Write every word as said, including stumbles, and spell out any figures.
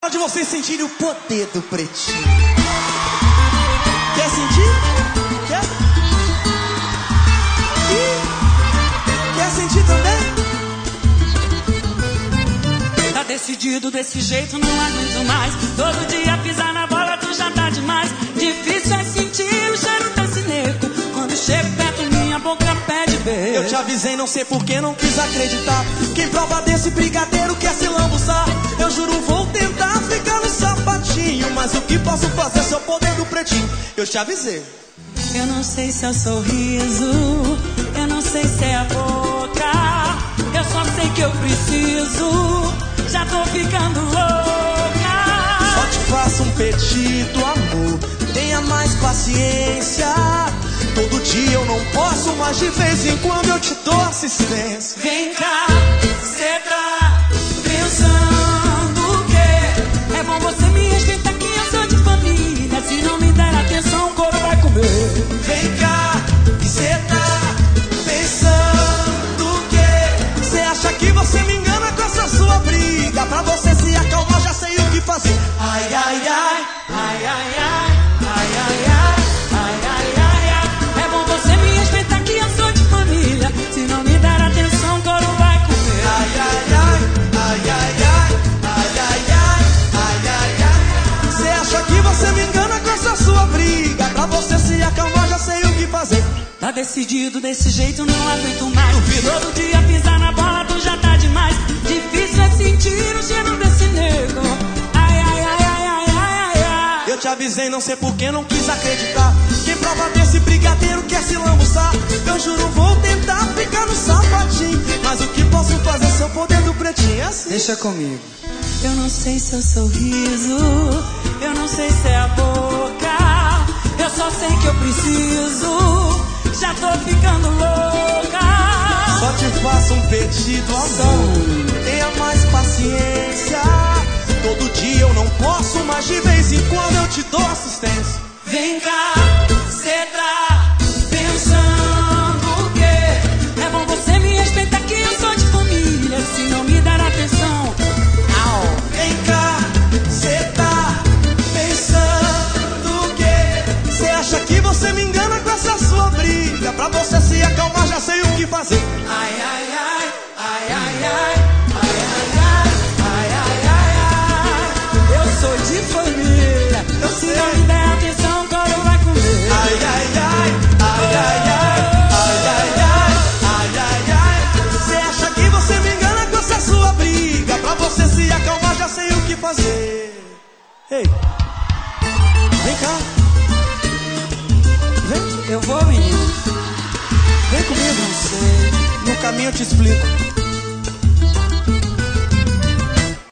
De vocês sentirem o poder do Pretinho. Quer sentir? Quer? E quer sentir também? Tá decidido desse jeito, não aguento mais. Todo dia pisar na bola, tu já tá demais. Difícil é sentir o cheiro desse nego. Quando chego perto, minha boca pede beijo. Eu te avisei, não sei por que não quis acreditar. Quem prova desse brigadeiro quer se lambuçar. Eu juro, vou tentar ficar no sapatinho, mas o que posso fazer se é o poder do Pretinho? Eu te avisei. Eu não sei se é o sorriso, eu não sei se é a boca. Eu só sei que eu preciso, já tô ficando louca. Só te faço um pedido, amor, tenha mais paciência. Todo dia eu não posso, mas de vez em quando eu te dou assistência. Vem cá, cê tá pensando o quê? É bom você me respeitar que eu sou de família. Se não me der atenção, o couro vai comer. Vem cá, cê tá pensando o quê? Cê acha que você me engana com essa sua briga? Pra você se acalmar, já sei o que fazer. Ai, ai, ai, ai, ai, ai, ai, ai, ai. Se não me der atenção, o couro vai comer. Ai, ai, ai, ai, ai, ai, ai, ai, ai, ai, ai, ai. Cê acha que você me engana com essa sua briga? Pra você se acalmar, já sei o que fazer. Tá decidido desse jeito, não aguento mais. Todo dia pisar na bola, tu já tá demais. Difícil é sentir o cheiro desse nego. Ai, ai, ai, ai, ai, ai, ai. Eu te avisei, não sei por que não quis acreditar. Quem prova desse brigadeiro quer se lambuçar. Eu juro, vou tentar ficar no sapatinho, mas o que posso fazer se é o poder do Pretinho? É assim. Deixa comigo. Eu não sei se é o sorriso, eu não sei se é a boca. Eu só sei que eu preciso, já tô ficando louca. Só te faço um pedido, amor, tenha mais paciência. Todo dia eu não posso, mas de vez em quando eu te dou assistência. Vem cá, cê tá pensando o quê? É bom você me respeitar que eu sou de família. Se não me der atenção, au. Vem cá, cê tá pensando o quê? Cê acha que você me engana com essa sua briga? Pra você se acalmar, já sei o que fazer. Ai, ai, ai, ai, ai, ai. Sou de família, eu se sei. Não me der atenção, o couro vai comer. Ai, ai, ai, ai, ai, ai, ai, ai, ai, ai, ai, ai. Cê acha que você me engana com essa sua briga? Pra você se acalmar, já sei o que fazer. Ei, vem cá. Vem. Eu vou, menino. Vem comigo. Não sei. No caminho eu te explico.